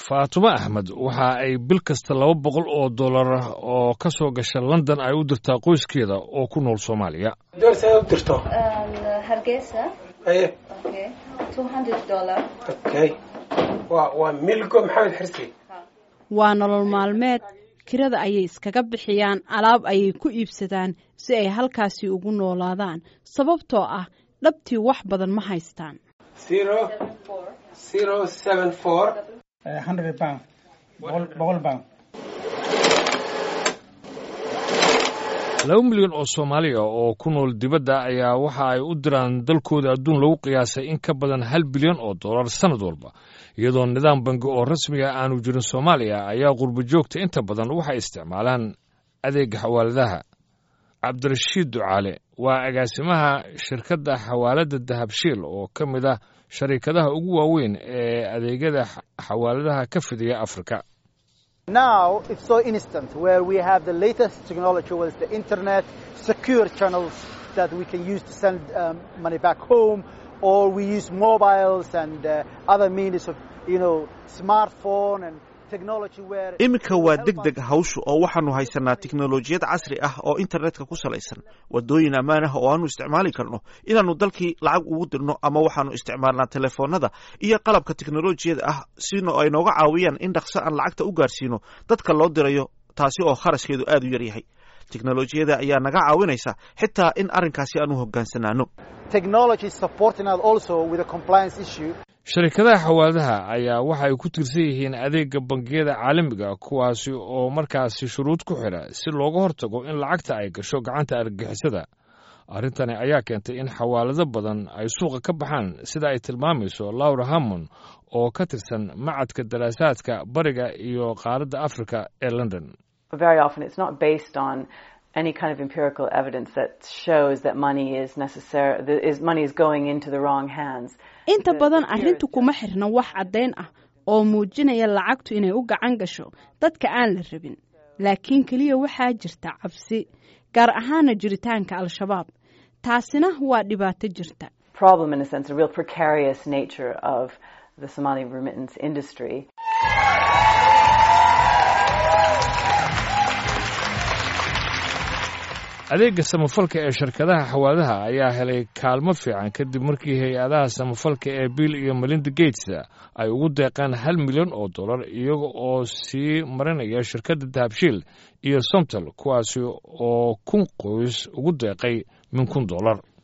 Faatuma Ahmed waxa ay bil kasta $200 oo ka soo gasha London ay u dirtaa qoyskeeda oo ku nool Soomaaliya. Doorsa u dirto Hargeysa. Okay. $200. Okay. Waa milgo Maxamed Xirsi. Waa nolol maalmeed kirada ayay iskaga bixiyaan alaab ayay ku iibsadaan si ay halkaasi ugu noolaadaan sababtoo ah dhabtii wax badan ma haystaan. 074 100 pound. Boqol pound. 2 milyan oo Soomaaliya oo ku nool dibadda ayaa waxa ay u diraan dalkooda adduun lagu qiyaasay in ka badan $1 bilyan sanad walba iyadoo nidaam bangi oo rasmi ah aanu jirin Soomaaliya ayaa qurbo joogta inta badan waxay isticmaalaan adeegga xawaaladaha. Cabdirashiid Ducaale waa agaasimaha shirkadda xawaalada Dahabshiil oo ka mid ah sharikadaha ugu waaweyn ee adeegyada xawaaladaha ka fidiya Afrika. Now it's so instant where we have the latest technology with the internet, secure channels that we can use to send money back home, or we use mobiles and other means of, smartphone and technology where imika waa degdeg hawshu oo waxaanu haysanaa tiknoolajiyad casri ah oo internetka ku salaysan wadooyin ammaan ah oo aanu isticmaali karno inaanu dalkii lacag ugu dirno ama waxaanu isticmaalnaa telefoonada iyo qalabka tiknoolajiyada ah sino ay nooga caawiyaan in dhaqso aan lacagta u gaarsiino dadka loo dirayo taasi oo kharashkeedu aad u yar yahay tiknoolajiyada ayaa naga caawinaysa xitaa in arrinkaasi aanu hogaansanaano. Technology supporting us also with a compliance issue. Shirkadaha xawaaladaha ayaa waxa ay ku tirsan yihiin adeegga bangiyada caalamiga kuwaasi oo markaasi shuruud ku xira si looga hortago in lacagta ay gasho gacanta argagixisada. Arrintani ayaa keentay in xawaalado badan ay suuqa ka baxaan sida ay tilmaamayso Laura Hammond oo ka tirsan macadka daraasaadka bariga iyo qaaradda Afrika ee London. Very often it's not based on any kind of empirical evidence that shows that money is going into the wrong hands. Inta badan arrintu kuma xirna wax caddeyn ah oo muujinaya lacagtu inay u gacan gasho dadka aan la rabin. Laakiin kaliya waxaa jirta cabsi, gaar ahaan jiritaanka Al-Shabaab. Taasina waa dhibaato jirta. Problem in a sense, a real precarious nature of the Somali remittance industry. adeegga samafalka ee shirkadaha xawaaladaha ayaa helay kaalmo fiican kadib markii hay-adaha samafalka ee Bill iyo Melinda Gates ay ugu deeqaan $1 milyan iyaga oo sii marinaya shirkadda Dahabshiil iyo Somtal kuwaasi oo 1,000 qoys ugu deeqay $1,000.